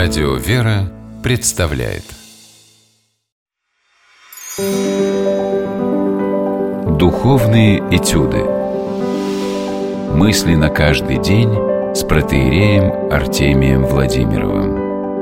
Радио «Вера» представляет Духовные этюды. Мысли на каждый день с протоиереем Артемием Владимировым.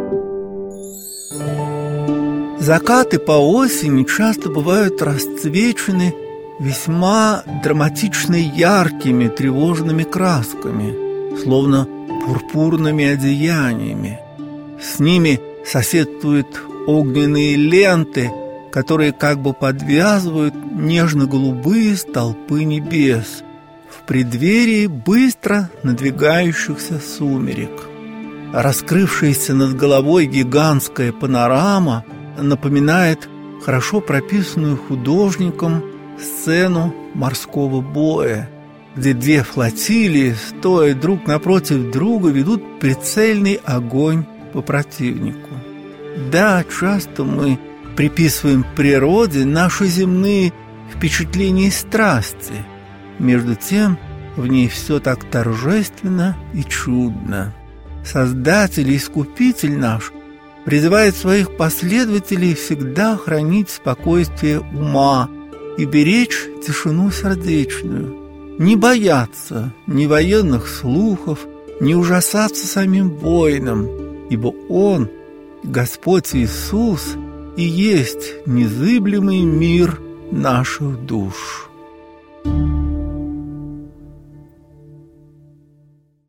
Закаты по осени часто бывают расцвечены весьма драматично яркими тревожными красками, словно пурпурными одеяниями. С ними соседствуют огненные ленты, которые как бы подвязывают нежно-голубые столпы небес в преддверии быстро надвигающихся сумерек. Раскрывшаяся над головой гигантская панорама напоминает хорошо прописанную художником сцену морского боя, где две флотилии, стоя друг напротив друга, ведут прицельный огонь по противнику. Да, часто мы приписываем природе наши земные впечатления и страсти. Между тем, в ней все так торжественно и чудно. Создатель и Искупитель наш призывает своих последователей всегда хранить спокойствие ума и беречь тишину сердечную, не бояться ни военных слухов, ни ужасаться самим воинам, ибо Он, Господь Иисус, и есть незыблемый мир наших душ.